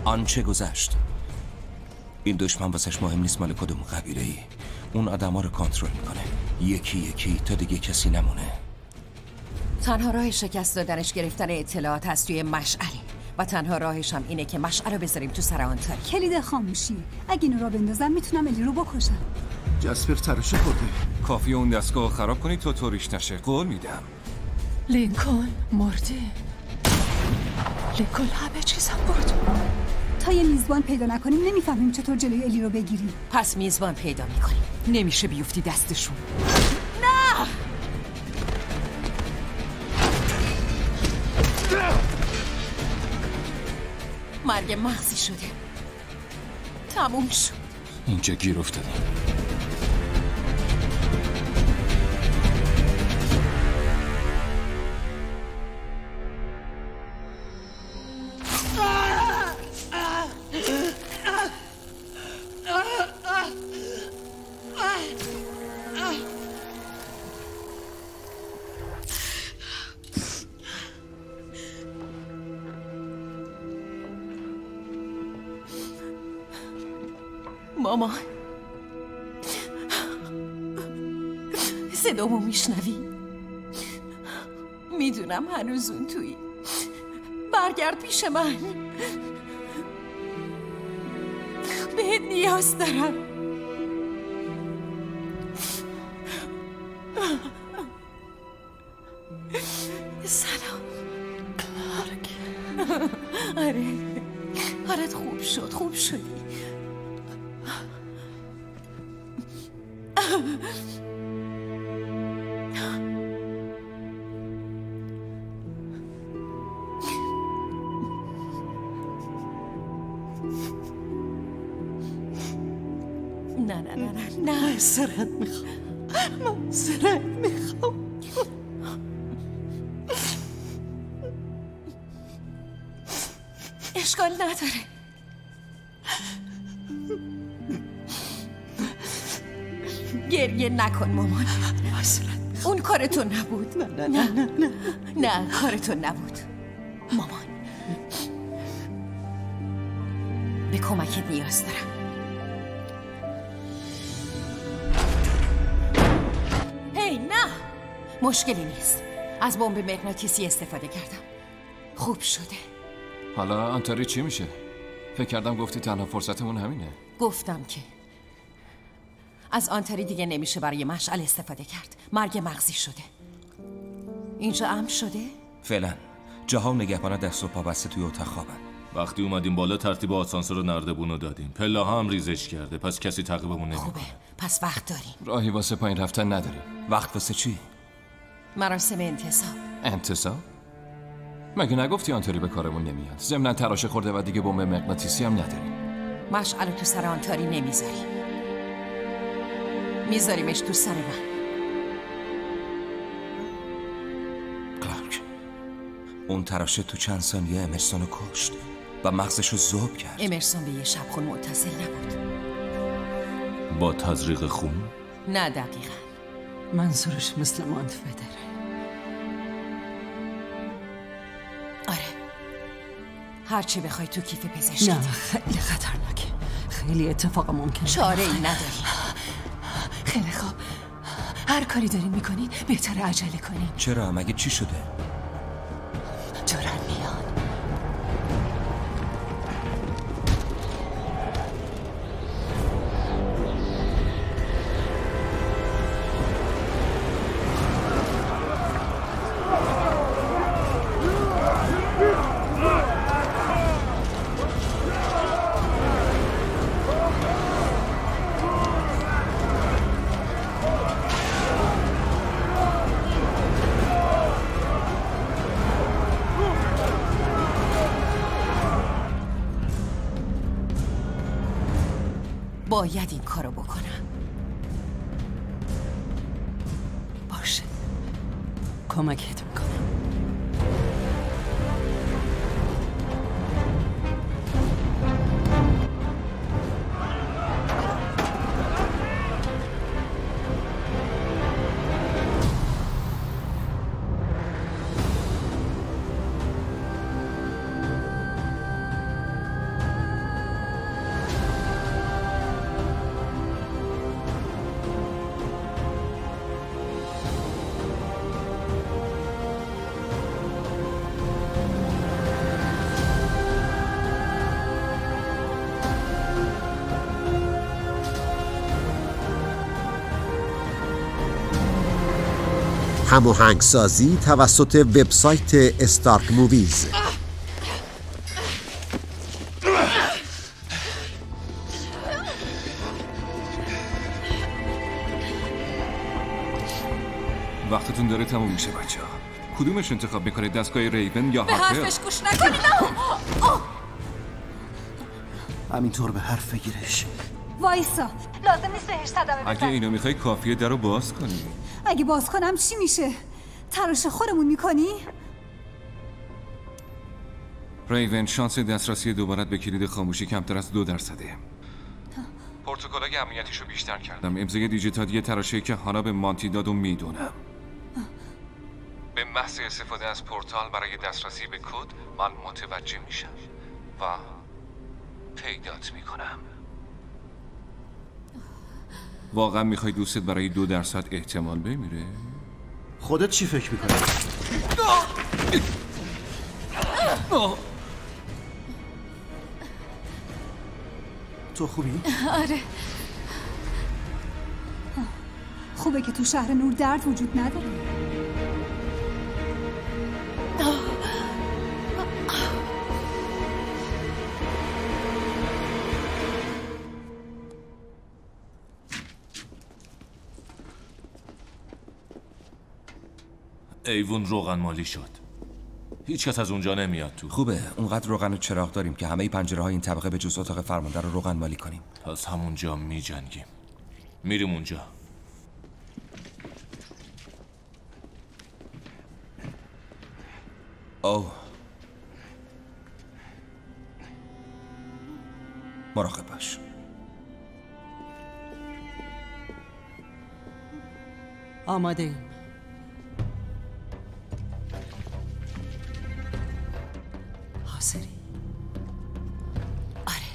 آنچه گذشت. این دشمن واسش مهم نیست مال کدوم قبیله ای. اون آدما رو کنترل میکنه یکی یکی تا دیگه کسی نمونه. تنها راه شکست دادنش گرفتن اطلاعات هست توی مشعله و تنها راهش هم اینه که مشعل رو بذاریم تو سر آنتاری. کلید خاموشی. اگه اینو را بندازم میتونم الی رو بکشم. جسپر ترشه خورده. کافی اون دستگاه خراب کنی تو طوریش نشه. قول میدم. لینکلن مرده. لینکلن همه چیزم بود. تا یه میزبان پیدا نکنیم نمیفهمیم چطور جلوی الی رو بگیریم. پس میزبان پیدا میکنیم. نمیشه بیفتی دستشون. نه! مرگ مغزی شده. تموم شد. اینجا گیر افتادیم. مامان صدامو میشنوی؟ میدونم هنوز اون تویی. برگرد پیش من. بهت نیاز دارم. سلام کلارک. آره حالت خوب شد. خوب شدی. نه معذرت میخوام. اشکال نداره. گریه نکن مامان. اون کار تو نبود. نه کار تو نبود مامان. به کمکت نیاز دارم. هی نه مشکلی نیست. از بمب مغناطیسی استفاده کردم. خوب شده. حالا آنتاری چی میشه؟ فکر کردم گفتی تنها فرصتمون همینه. گفتم که از آنتاری دیگه نمیشه برای مشعل استفاده کرد. مرگ مغزی شده. اینجا امن شده؟ فعلا جاها و نگهبانا دست و پا بسته توی اتاق خوابن. وقتی اومدیم بالا ترتیب آسانسور نردبونو دادیم. پله هم ریزش کرده پس کسی تعقیبمون نمیکنه. خوبه پس وقت داریم. راهی واسه پایین رفتن نداریم. وقت واسه چی؟ مراسم انتصاب. انتصاب؟ مگه نگفتی آنتاری به کارمون نمیاد؟ ضمن تراشه خورده و دیگه بمب مغناطیسی هم نداریم. مشعل تو سر آنتاری نمیذاری. میذاریمش تو سر من. کلارک اون تراشه تو چند ثانیه امرسونو کشت و مغزشو ذوب کرد. امرسون به یه شبخون متصل نبود. با تزریق خون؟ نه دقیقا. منظورش مثل مانتفدره. آره هرچی بخوای تو کیف پزشکی. نه خیلی خطرناکه. خیلی اتفاق ممکنه. چاره ای نداری. خیلی خوب. هر کاری دارین میکنین بهتره عجله کنین. چرا؟ مگه چی شده؟ دارن میان. باید این کارو بکنم. باشه کمکت میکنم. هماهنگسازی توسط وبسایت استارک موویز. وقتتون داره تموم میشه بچه‌ها. کدومش انتخاب میکنید؟ دستگاه ریون یا به هارپر؟ حرفش گوش نکنید. همینطور به حرف بگیرش. وایسا، لازم نیست بهش صدمه اگه بزنی. اینو میخوای کافیه درو باز کنی. اگه باز کنم چی میشه؟ تراش خورمون میکنی؟ ریون، شانس دسترسی دوبارت به کلید خاموشی کمتر از 2%. پروتکل‌های امنیتیشو بیشتر کردم. امضای دیجیتالی تراشه‌ای که هانا به مانتی داد و میدونم. به محض استفاده از پورتال برای دسترسی به کد من متوجه میشم و پیدات میکنم. واقعا میخوای دوستت برای 2% احتمال بمیره؟ خودت چی فکر میکنی؟ تو خوبی؟ آره. خوبه که تو شهر نور درد وجود نداره. ایوون روغن مالی شد. هیچ کس از اونجا نمیاد تو. خوبه، اونقدر روغن و چراغ داریم که همه پنجره‌های این طبقه به جز اتاق فرمانده رو روغن مالی کنیم. پس همونجا میجنگیم. میریم اونجا. اوه، مراقب باش. آماده ایم. حاضری؟ آره.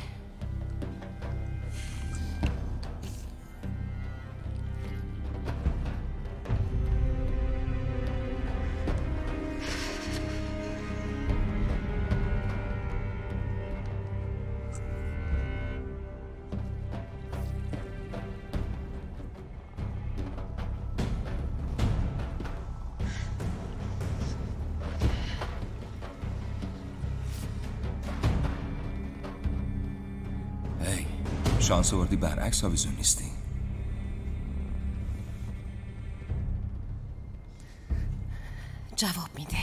شانس آوردی برعکس آویزون نیستی. جواب میده.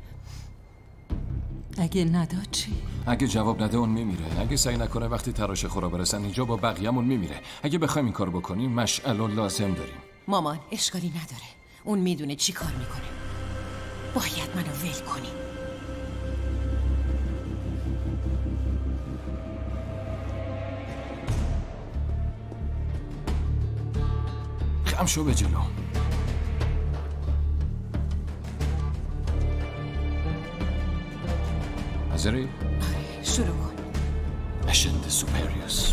اگه نداد چی؟ اگه جواب نده اون میمیره. اگه سعی نکنه وقتی تراش خورا برسن اینجا با بقیه‌مون میمیره. اگه بخوایم این کارو بکنیم مشعل لازم داریم. مامان اشکالی نداره. اون میدونه چی کار میکنه. باید منو ول کنی. خم شو به جلو. حاضری؟ آره شروع کن. اشند سوپریوس.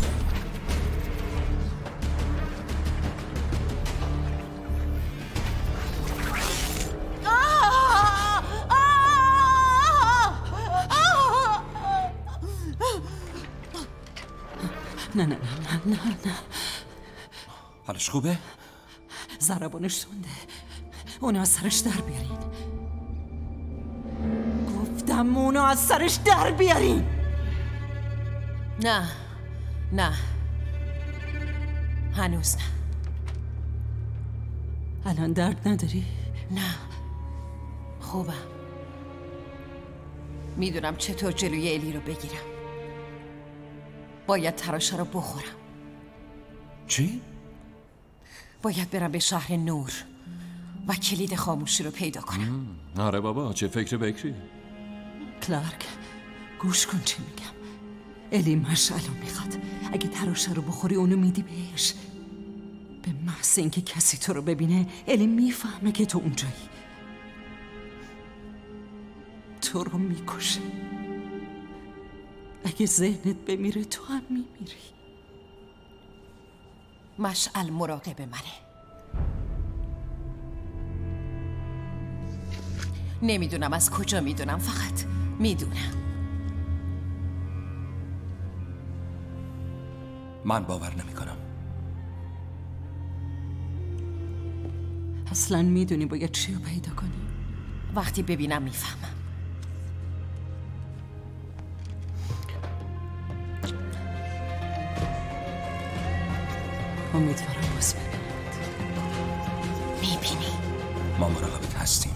نه نه نه نه نه نه. حالش خوبه؟ ضربانش سونده. اونو از سرش در بیارین. گفتم اونو از سرش در بیارین. نه نه هنوز نه. الان درد نداری؟ نه خوبم. میدونم چطور جلوی الی رو بگیرم. باید تراشه رو بخورم. چی؟ باید برم به شهر نور و کلید خاموشی رو پیدا کنم. آره بابا چه فکر بکری. کلارک گوش کن چی میگم. الی مشعلو میخواد. اگه تراشه رو بخوری اونو میدی بهش. به محض اینکه کسی تو رو ببینه الی میفهمه که تو اونجایی. تو رو میکشه. اگه ذهنت بمیره تو هم میمیری. مشعل مراقب منه. نمیدونم از کجا میدونم، فقط میدونم. من باور نمی کنم. اصلا میدونی باید چی رو پیدا کنی؟ وقتی ببینم میفهمم. امیدوارم باز ببیند. میبینی؟ ما مراقبت هستیم.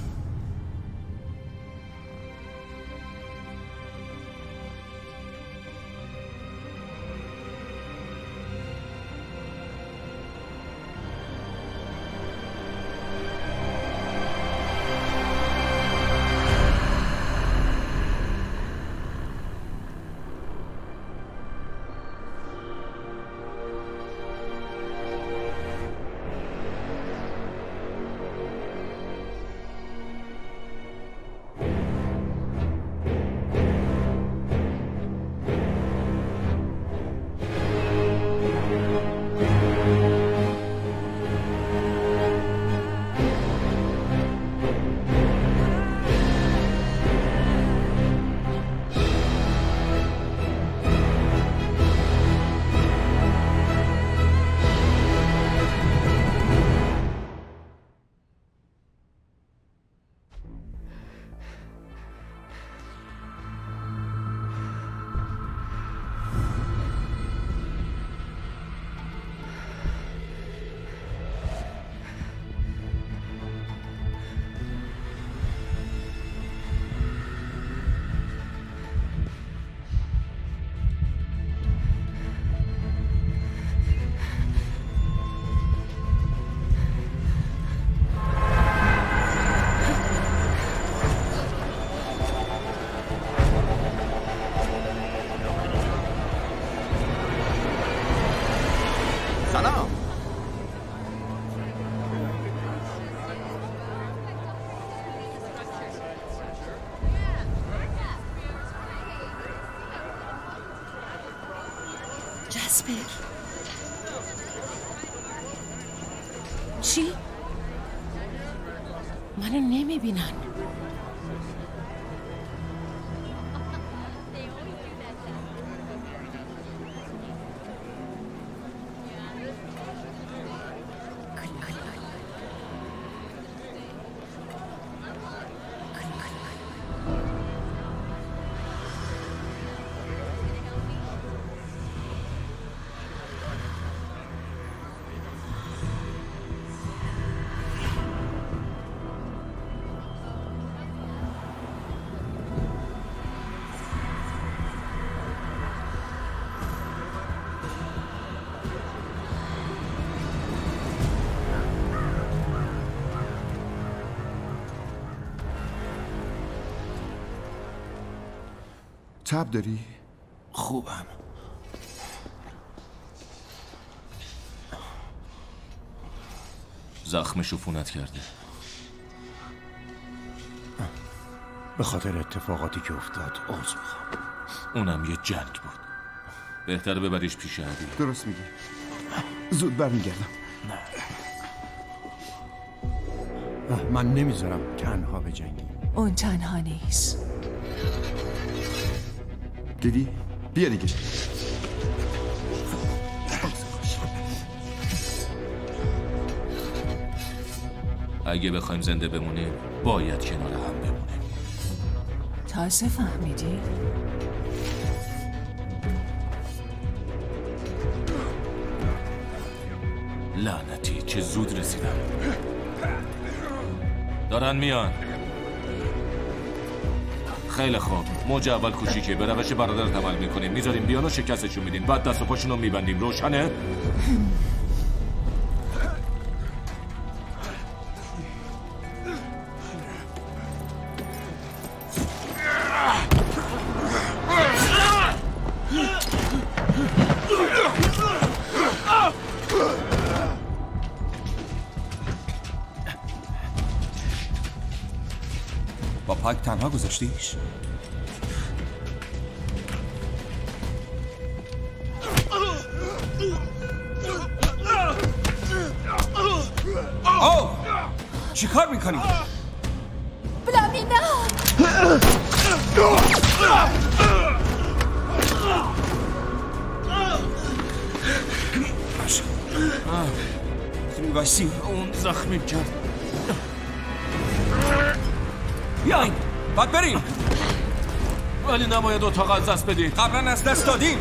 چی؟ منو نمیبینن. تب داری؟ خوبم. زخمش عفونت کرده. به خاطر اتفاقاتی که افتاد عذر میخوام. اونم یه جنگ بود. بهتر ببریش پیش علی. درست میگی. زود برمیگردم. نه من نمیذارم تنها به جنگی. اون تنها نیست. دیدی؟ بیا دیگه. اگه بخوایم زنده بمونیم باید کنار هم بمونیم. تازه فهمیدی؟ لعنتی چه زود رسیدم. دارن میان. خیلی خوب. موج اول کوچیکه. به روش برادرت عمل میکنیم. میذاریم بیان و شکستشون میدیم. بعد دست و پاشون رو میبندیم. روشنه؟ با پاک تنها گذاشتیش؟ چی کار میکنی؟ بلامینا بایستی اون زخمی کرد. بیاین باید بریم. ولی نباید اتاق از دست بدید. قبلا از دست دادیم.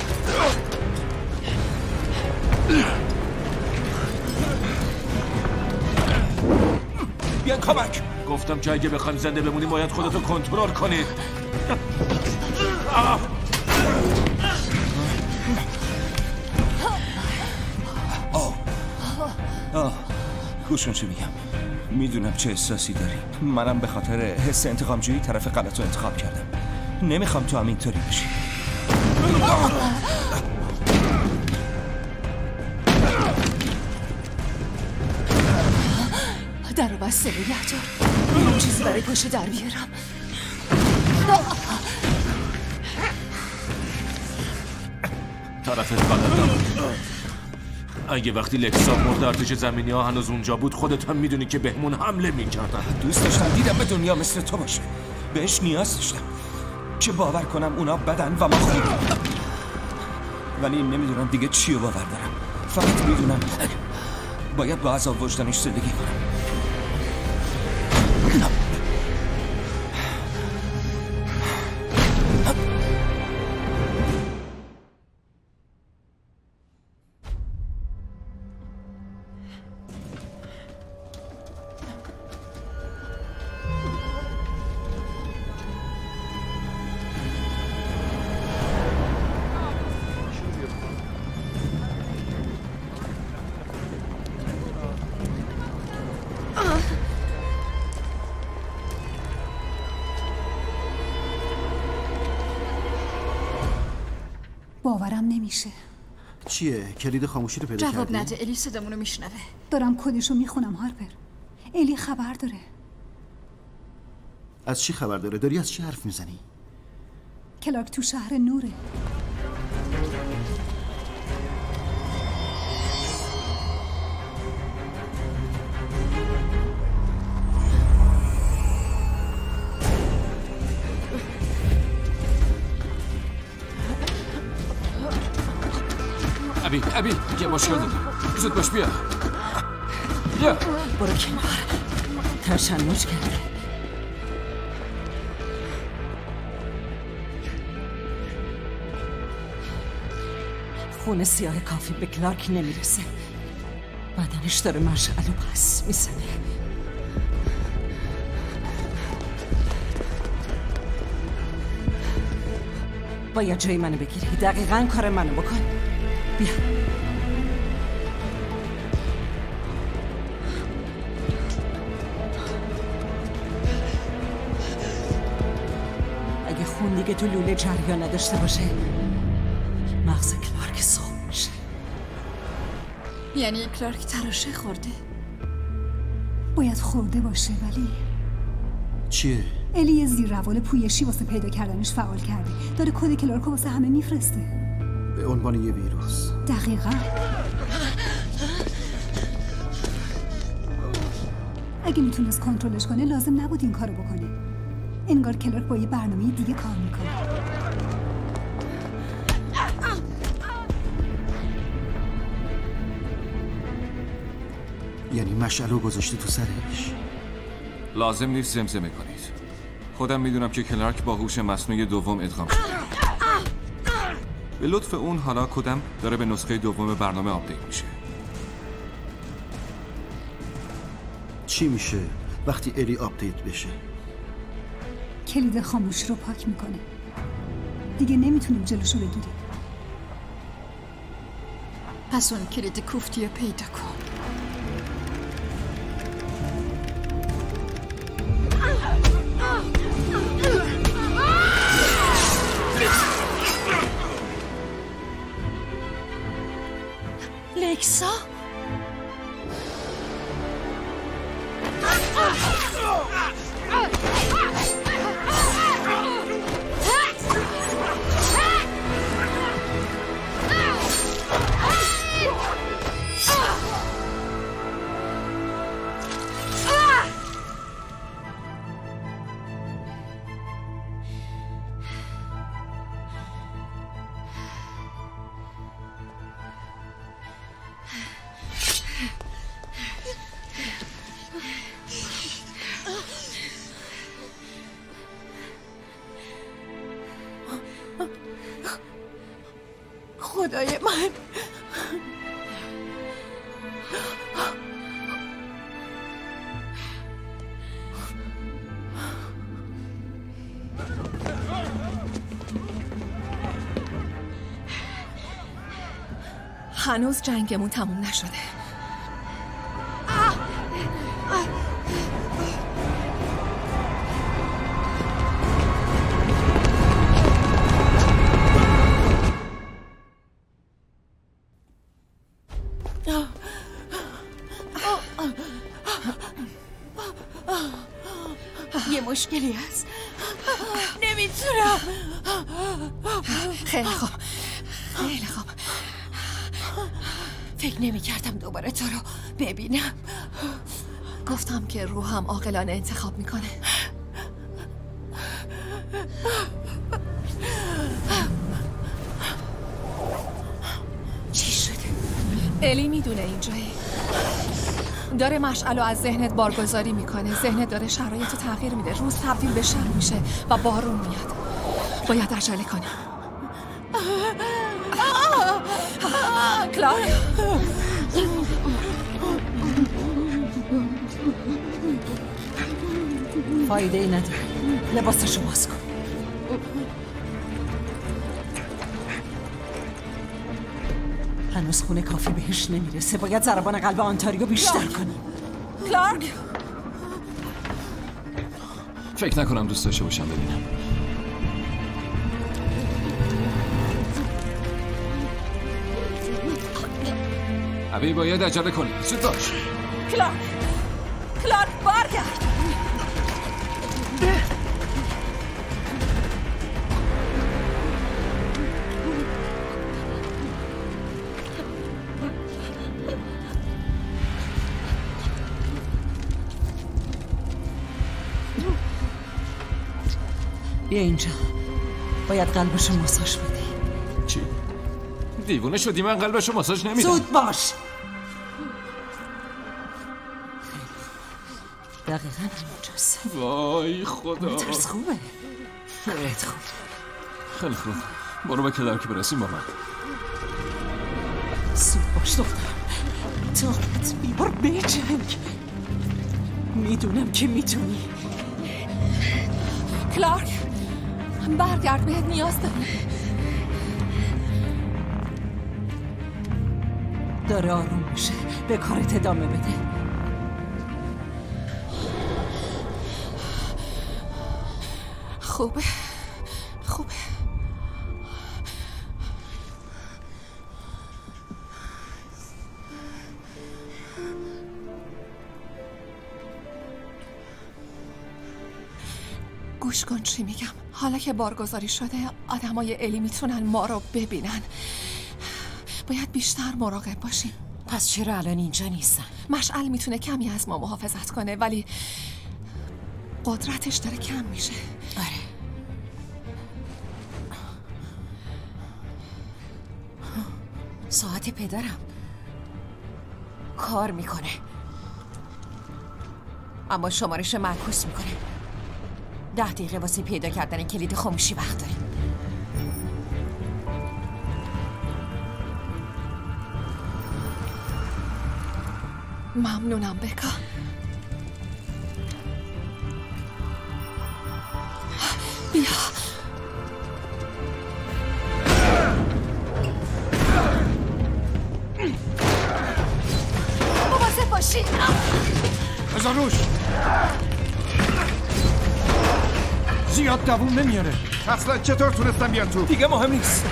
بیاین کمک. گفتم که اگه بخوایم زنده بمونیم باید خودتو کنترل کنید. گوشون چی میگم؟ میدونم چه احساسی داری. منم به خاطر حس انتقام جویی طرف غلط رو انتخاب کردم. نمیخوام تو هم اینطوری بشی. در رو بسته نگه دار. چیزی برای پشت در بیارم. طرفت غلط. اگه وقتی لکسا مرد ارتش زمینی ها هنوز اونجا بود خودت هم میدونی که بهمون حمله میکردن. دوست داشتم دیدم به دنیا مثل تو باشه. بهش نیاز داشتم که باور کنم اونا بدن و ما خوب. ولی نمیدونم دیگه چی رو باور دارم. فقط میدونم باید با عذاب وجدانش زندگی کنم. باورم نمیشه. چیه؟ کلید خاموشی رو پیدا کردی؟ جواب نده. الی صدامونو میشنوه. دارم کدشو میخونم هارپر. الی خبر داره. از چی خبر داره؟ داری از چی حرف میزنی؟ کلارک تو شهر نوره. ابی یه مشکل داریم. زود باش بیا. برو کنار. تشنج کرده. خون سیاه کافی به کلارک نمیرسه. بدنش داره مشعل و پس میزنه. باید جای منو بگیری. دقیقاً کار منو بکن. بیا. اگه خون دیگه تو لوله جریان نداشته باشه مغز کلارک صاف میشه. یعنی کلارک تراشه خورده؟ باید خورده باشه ولی چیه؟ الی یه زیر روال پویشی واسه پیدا کردنش فعال کرده. داره کد کلارک واسه همه میفرسته. به عنوان یه ویروس. دقیقاً. اگه میتونست کنترلش کنه لازم نبود این کارو بکنه. انگار کلارک با یه برنامه دیگه کار میکنه. یعنی مشعلو گذاشته تو سرش؟ لازم نیست زمزمه کنید. خودم میدونم که کلارک با هوش مصنوعی دوم ادغام شده. به لطف اون حالا کدم داره به نسخه دوم برنامه آپدیت میشه. چی میشه وقتی الی آپدیت بشه؟ کلید خاموش رو پاک میکنه. دیگه نمیتونیم جلوشو بگیریم. پس اون کلید کوفتی رو پیدا کن. لکسا؟ خدای من. هنوز جنگمون تموم نشده. یه مشکلی هست. نمیتونم. خیلی خوب. خیلی خوب. فکر نمی‌کردم دوباره تو رو ببینم. گفتم که روحم عاقلانه انتخاب میکنه. چی شده؟ الی میدونه اینجایی. داره مشعل رو از ذهنت بارگذاری میکنه. ذهنت داره شرایط رو تغییر میده. روز تبدیل به شب میشه و بارون میاد. باید عجله کنیم. کلارک، فایده ای نداره. لباسشو باز کن. هنوز خونه کافی بهش نمیرسه. باید ضربان قلب آنتاریو بیشتر کنی. کلارک، فکر نکنم دوست داشته باشم ببینم. ابی باید عجله کنی. زود باش. کلارک برگرد. بیا اینجا. باید قلبشو ماساژ بدی. چی؟ دیوونه شدی؟ من قلبشو ماساژ نمیدم. زود باش. دقیقا همونجاست. وای خدا. مترس خوبه. خیلی خوب. خیلی خوب. برو به کلارک برسیم با من. زود باش دخترم. طاقت بیار بجنگ. میدونم که میتونی. کلارک، برگرد، بهت نیاز دارم. داره آروم میشه. به کارت ادامه بده. خوبه. گوش کن چی میگم. حالا که بارگذاری شده آدمای الی میتونن ما رو ببینن. باید بیشتر مراقب باشیم. پس چرا الان اینجا نیستن؟ مشعل میتونه کمی از ما محافظت کنه ولی قدرتش داره کم میشه. آره. ساعت پدرم کار میکنه اما شمارش معکوس میکنه. 10 دقیقه واسه پیدا کردن کلید خاموشی وقت داریم. ممنونم بکا. بیا. مواظب باشی. بزن روش. زیاد دووم نمیاره. اصلا چطور تونستم بیان تو؟ دیگه مهم نیست.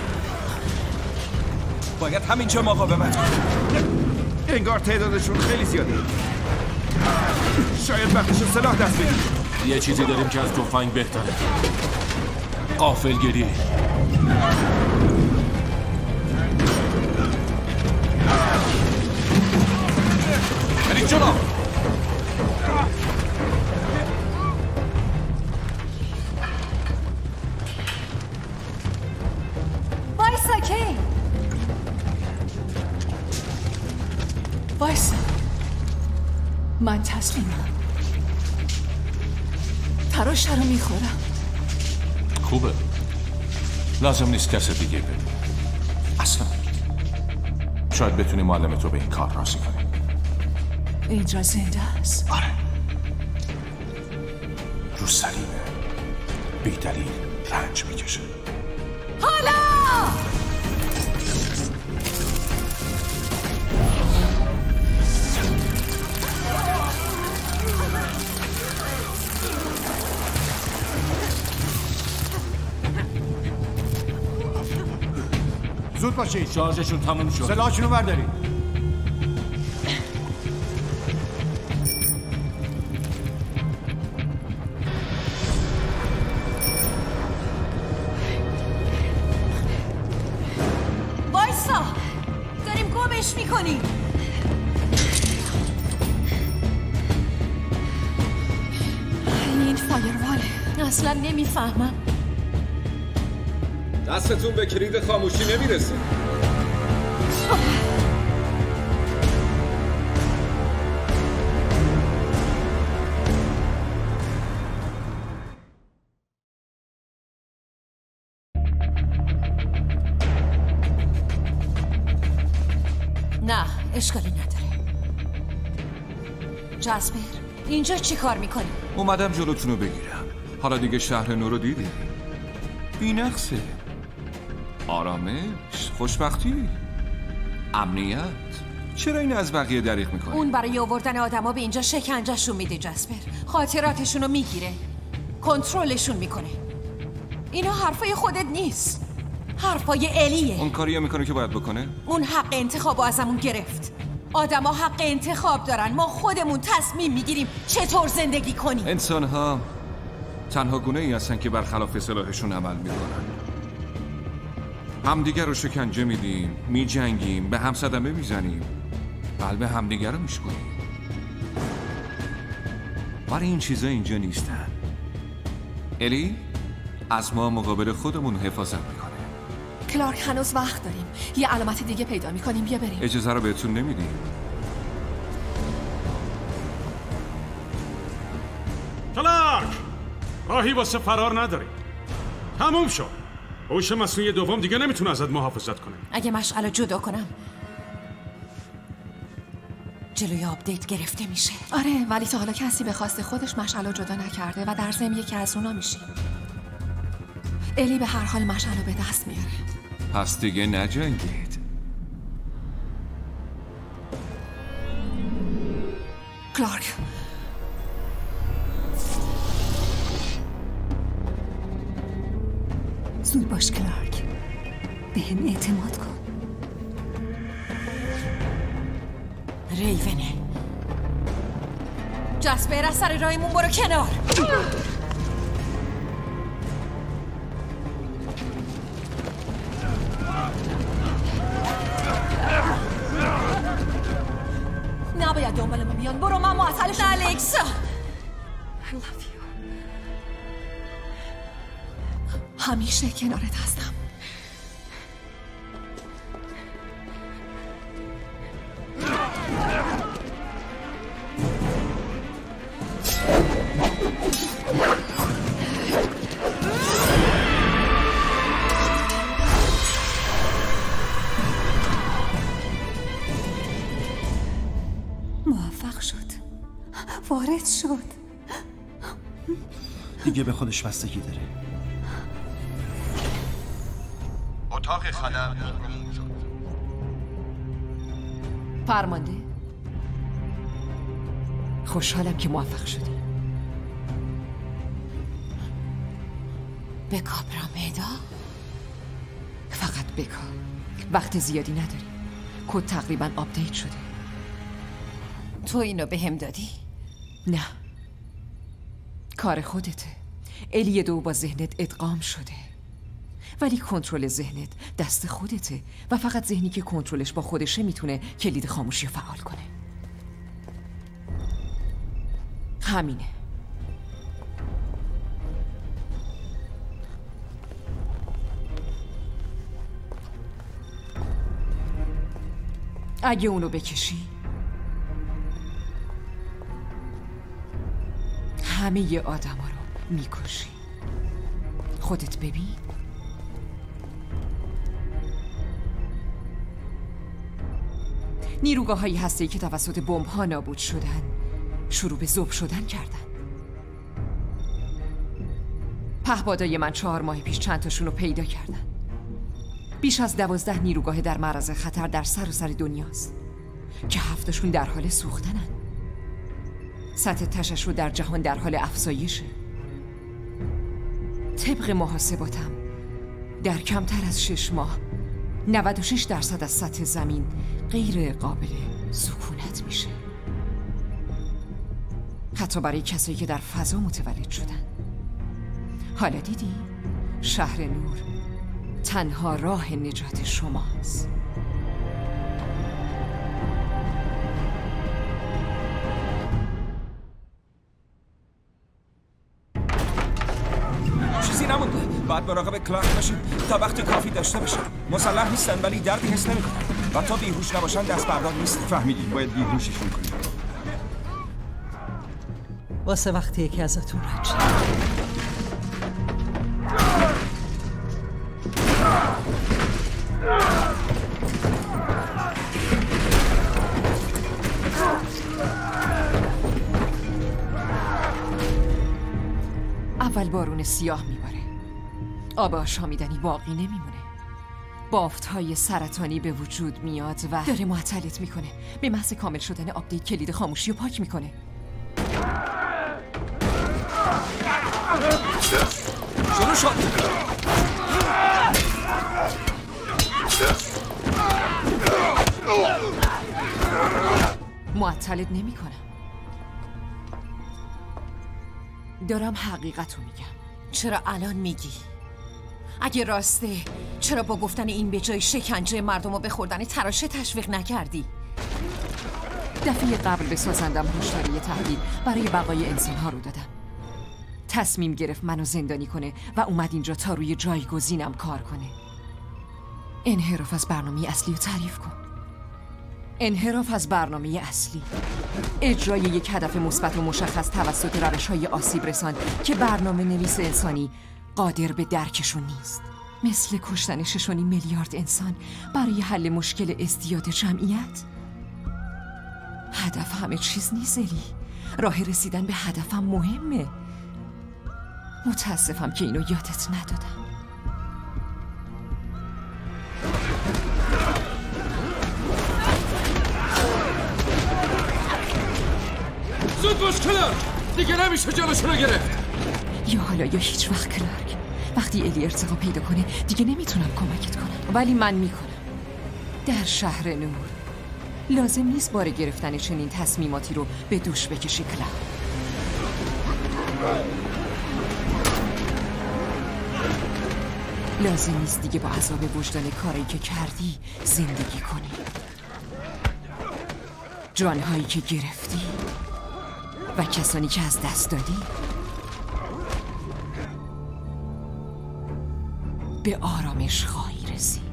باید همینجا مقاومت کنیم. انگار تعدادشون خیلی زیاده. شاید وقتش سلاح دست بگیریم. یه چیزی داریم که از تفنگ بهتره. غافلگیری. برید جلو. وایسا کی. وایسا. من تسلیمم. تراش رو میخورم. خوبه. لازم نیست کس دیگه ببین. اصلا شاید بتونی معلم تو به این کار راضی کنی. اینجا زنده است؟ آره، رو سلیمه، بی دلیل رنج میکشه. حالا زود باشید، شارژشون تموم شد. سلاحشون رو بردارید. وایسا، داریم گمش میکنیم. این فایرواله، اصلا نمیفهمم. دستتون به کلید خاموشی نمیرسه. نه، اشکالی نداره. جاسپر، اینجا چی کار میکنی؟ اومدم جلوتونو بگیرم. حالا دیگه شهر نو رو دیدی. بی‌نقصه. آرامش، خوشبختی، امنیت. چرا این از بقیه دریغ میکنی؟ اون برای آوردن آدما به اینجا شکنجهشون میده جاسپر. خاطراتشون رو میگیره، کنترلشون میکنه. اینا حرفای خودت نیست، حرفای الیه. اون کاریه میکنه که باید بکنه؟ اون حق انتخابو ازمون گرفت. آدما حق انتخاب دارن، ما خودمون تصمیم میگیریم چطور زندگی کنیم. انسان‌ها تنها گونه‌ای هستن که برخلاف اصطلاحشون عمل میکنن. همدیگر رو شکنجه میدیم، میجنگیم، به هم صدمه میزنیم، قلب همدیگر رو میشکنیم. برای این چیزا اینجا نیستن. الی از ما مقابل خودمون حفاظت میکنه. کلارک، هنوز وقت داریم. یه علامت دیگه پیدا میکنیم. بیا بریم. اجازه رو بهتون نمیدیم. کلارک، راهی واسه فرار نداری. تموم شد. هوش مصنوعی دوم دیگه نمیتونه ازت محافظت کنه. اگه مشعل جدا کنم جلوی آپدیت گرفته میشه. آره، ولی تا حالا کسی به خواست خودش مشعل جدا نکرده و در ضمن یکی از اونا میشیم. الی به هر حال مشعل رو به دست میاره. پس دیگه نجنگید. کلارک، زود باش کلارک، به هم اعتماد کن. ریونه. جاسپر، از سر راهمون برو کنار. نباید دنبالمون بیان. برو، من معطلش. الکسا، همیشه کنارت هستم. موفق شد، وارد شد. دیگه به خودش بستگی داره. اتاق خلع فرمانده، خوشحالم که موفق شدی. بکا برامدا، فقط بکا. وقت زیادی نداری. کد تقریبا آپدیت شده. تو اینو به هم دادی؟ نه، کار خودته. الی دو با ذهنت ادغام شده، ولی کنترل ذهنت دست خودته و فقط ذهنی که کنترلش با خودشه میتونه کلید خاموشی رو فعال کنه. همینه. اگه اونو بکشی همه ی آدم ها رو میکشی. خودت ببین، نیروگاه‌های هسته‌ای که توسط بمب‌ها نابود شدن شروع به ذوب شدن کردن. پهپادای من 4 ماه پیش چند تاشون رو پیدا کردن. بیش از 12 نیروگاه در معرض خطر در سراسر دنیاست که 7شون در حال سوختنن. سطح تشعشع در جهان در حال افزایشه. طبق محاسباتم در کمتر از 6 ماه 96% از سطح زمین غیر قابل سکونت میشه، حتی برای کسایی که در فضا متولد شدن. حالا دیدی؟ شهر نور تنها راه نجات شماست. چیزی نمونده. باید مراقب کلارک باشیم تا وقت کافی داشته باشیم. مسلح نیستن ولی دردی حس نمی‌کنن و تا بیهوش نباشن دست بردار نیست. فهمیدین؟ باید بیهوششون کنیم. واسه وقتی یکی ازتون رد شد. اول بارون سیاه میباره، آب آشامیدنی باقی نمیمونه، بافت‌های سرطانی به وجود میاد و داره معطلت میکنه. به محض کامل شدن آپدیت کلید خاموشی رو پاک میکنه. شروع شد. معطلت نمیکنم. دارم حقیقت رو میگم. چرا الان میگی؟ اگه راسته چرا با گفتن این به جای شکنجه مردم رو به خوردن تراشه تشویق نکردی؟ دفعه قبل به سازندم هشداری تهدید برای بقای انسان‌ها رو دادم. تصمیم گرفت منو زندانی کنه و اومد اینجا تا روی جایگزینم کار کنه. انحراف از برنامه اصلی رو تعریف کن. انحراف از برنامه اصلی، اجرای یک هدف مثبت و مشخص توسط روش‌های آسیب رسان که برنامه نویس انسانی قادر به درکشون نیست، مثل کشتن 6.5 میلیارد انسان برای حل مشکل ازدیاد جمعیت. هدف همه چیز نیست الی. راه رسیدن به هدفم مهمه. متاسفم که اینو یادت ندادم. زود باش کلارک، دیگه نمیشه جلوشو رو گرفت. یا حالا یا هیچ وقت کلارک. وقتی الی ارتقا پیدا کنه دیگه نمیتونم کمکت کنم، ولی من میکنم. در شهر نور لازم نیست بار گرفتن چنین تصمیماتی رو به دوش بکشی کلارک. لازم نیست دیگه با عذاب وجدان کاری که کردی زندگی کنی. جانهایی که گرفتی و کسانی که از دست دادی به آرامش خواهی رسید.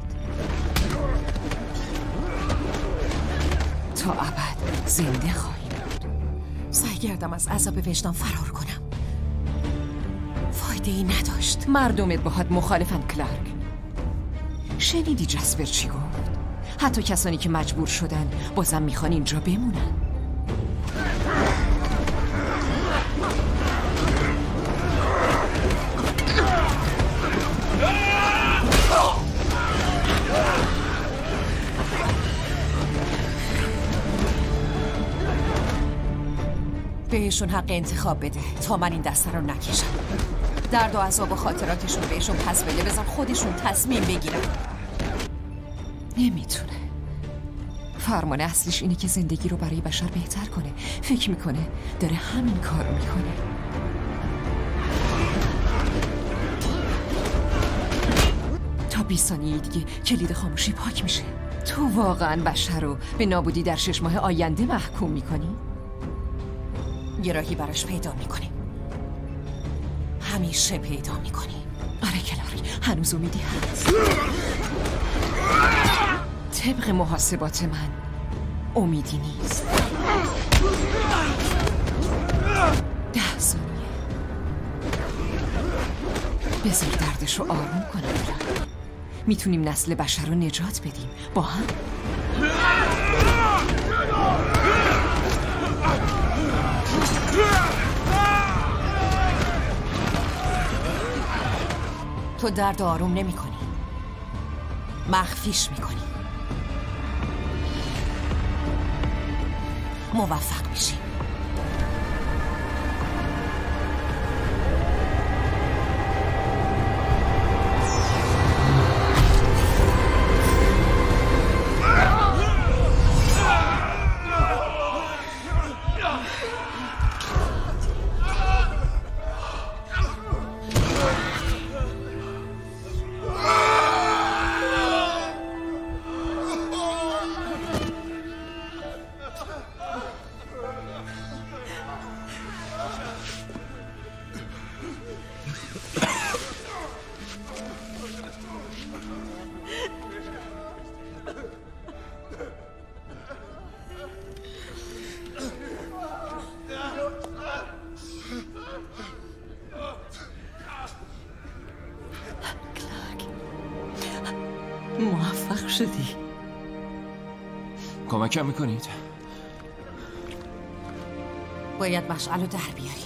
تا ابد زنده خواهی بود. سعی کردم از عذاب وجدان فرار کنم، فایده ای نداشت. مردمت باهات مخالفن کلارک. شنیدی جسپر چی گفت؟ حتی کسانی که مجبور شدن بازم میخوان اینجا بمونن. بهشون حق انتخاب بده تا من این دسته رو نکشم. درد و عذاب و خاطراتشون بهشون پس بده، بذار خودشون تصمیم بگیرن. نمیتونه. فرمان اصلیش اینه که زندگی رو برای بشر بهتر کنه. فکر میکنه داره همین کار رو میکنه. تا 20 ثانیه دیگه کلید خاموشی پاک میشه. تو واقعا بشر رو به نابودی در 6 ماه آینده محکوم میکنی؟ یه راهی براش پیدا میکنیم. همیشه پیدا میکنیم. آره کلارک، هنوز امیدی هست. طبق محاسبات من امیدی نیست. 10 ثانیه. بذار دردش رو آروم کنم. میتونیم نسل بشر رو نجات بدیم با هم. تو درد آروم نمی کنی، مخفیش می کنی. موفق میشی. موفق شدی. کمکم میکنید؟ باید مشعل رو در بیاری.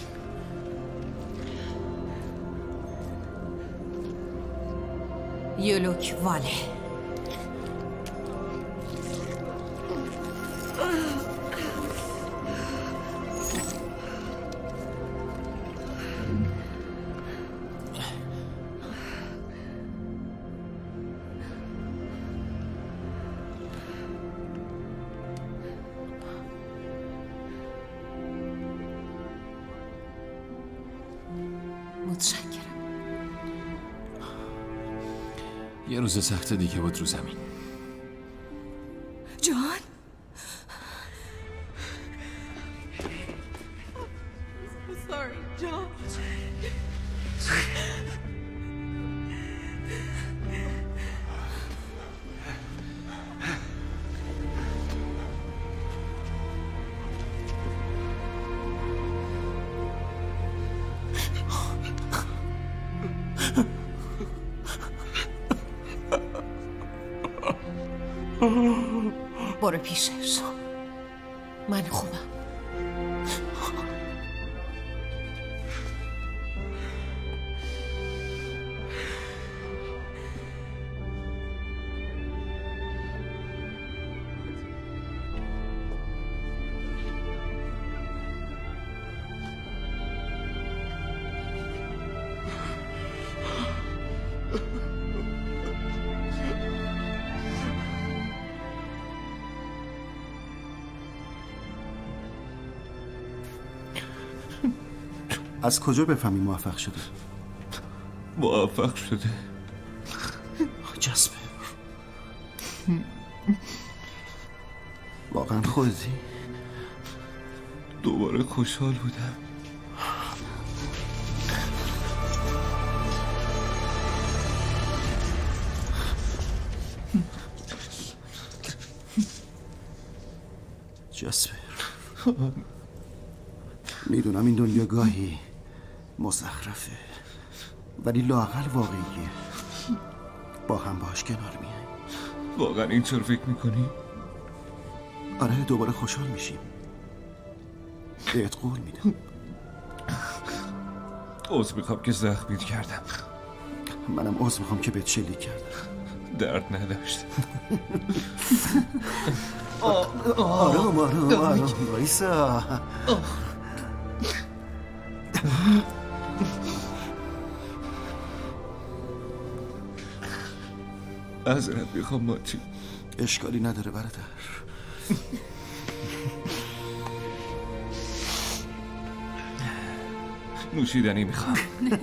یولوک واله. متشکرم. یه روز سخت دیگه بود رو زمین. جان برو پیشش. من خوبم. از کجا بفهمی موفق شده؟ موفق شده. جسبه واقعا خودتی؟ دوباره خوشحال بودم. جسبر میدونم این دنیا گاهی مزخرفه ولی لااقل واقعیه. با هم باش کنار میای. واقعا اینطور فکر میکنی؟ آره دوباره خوشحال میشیم. بهت قول میدم. عذر میخوام که زخمید کردم. منم عذر میخوام که بهت شلیک کردم. درد نداشت. آرام وایسا. معذرت میخوام ماتی. اشکالی نداره برادر. نوشیدنی میخوام.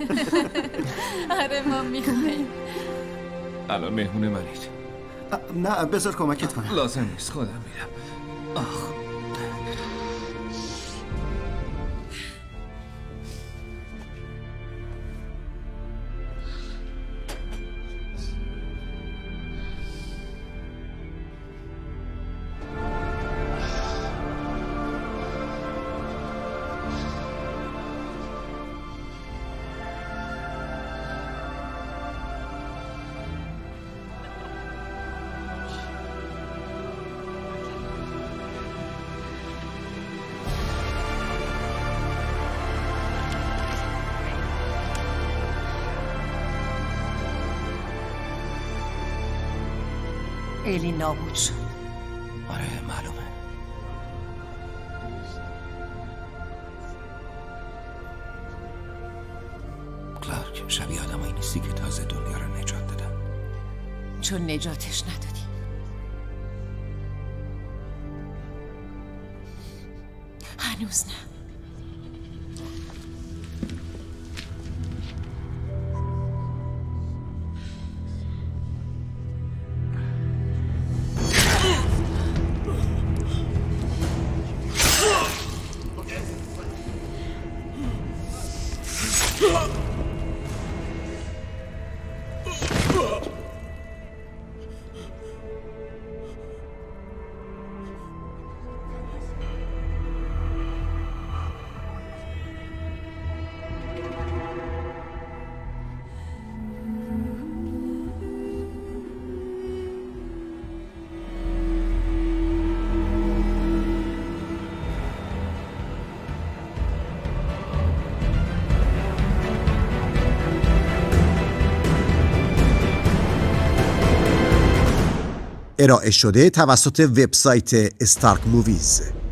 آره ما میخوایم. الان مهمون منید. نه بذار کمکت کنم. لازم نیست خودم میرم. آخ الی نابود شد. آره معلومه. کلارک، شبیه آدمایی نیستی که تازه دنیا رو نجات دادن. چون نجاتش ندادی. هنوز نه. ارائه شده توسط وبسایت استارک موویز.